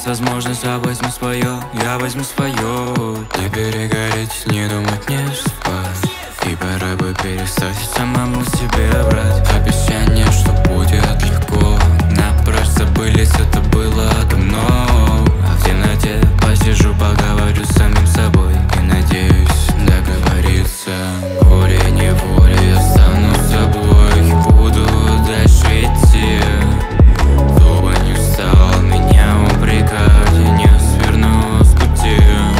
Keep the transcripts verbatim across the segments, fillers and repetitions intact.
есть возможность, я возьму свое, я возьму свое. Не перегореть, не думать, не спать. И пора бы перестать самому себе врать. Обещание, что будет легко, напрочь забылись, это было давно. А в темноте посижу, поговорю с самим собой и надеюсь договориться. Волей-неволей я стану собой, буду дальше идти. Кто бы не стал меня упрекать, я не сверну с пути.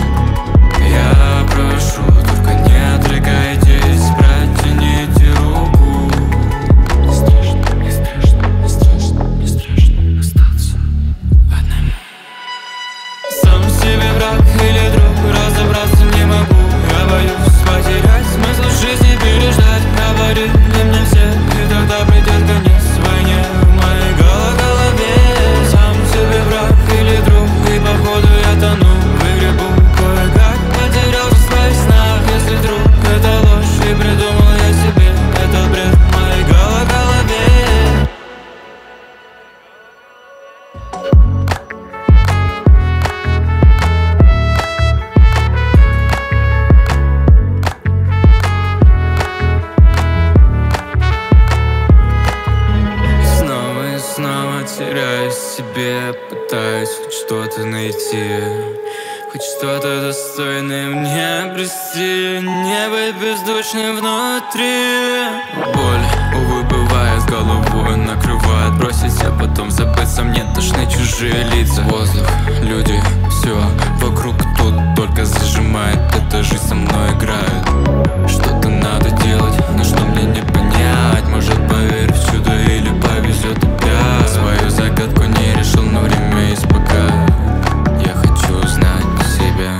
Я прошу, только не отрекайтесь, протяните руку. Не страшно, не страшно, не страшно, не страшно остаться одному. Сам себе враг или друг, разобраться не могу. Я боюсь потерять смысл жизни, переждать. Говорит мне мне все, и тогда придет конец войне в моей голове. Сам себе враг или друг, и походу я тону в грибу. Кое-как потерялся в своих снах, если вдруг это ложь, и придумал я себе этот бред в моей голове. Снова и снова теряюсь в себе, пытаюсь хоть что-то найти, хоть что-то достойное мне обрести, не быть бездушным внутри. Боль, увы, бывает, с головой накрывает, бросить, а потом забыться. Мне тошны чужие лица, воздух, люди, все вокруг тут только зажимает. Эта жизнь со мной играет. Что-то надо делать, но что мне не понять. Может, поверь в чудо или повезет опять. Свою загадку не решил, но время есть пока. Я хочу узнать себя.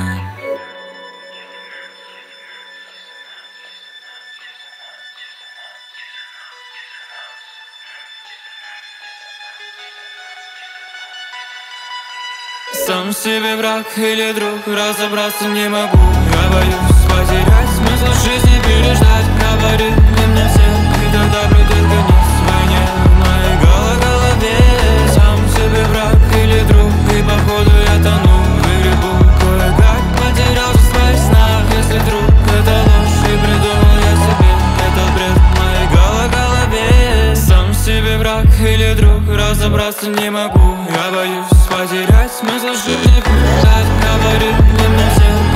Сам себе враг или друг, разобраться не могу. Я боюсь потерять смысл жизни, переждать. Говорит мне мне все, и тогда придет конец войне в моей голове. Сам себе враг или друг, и походу я тону в грибу. Кое-как потерялся в своих снах, если вдруг это ложь, и придумал я себе этот бред в моей голове. Сам себе враг или друг, разобраться не могу. Я боюсь потерять смысл жизни, переждать. Говорит мне мне все,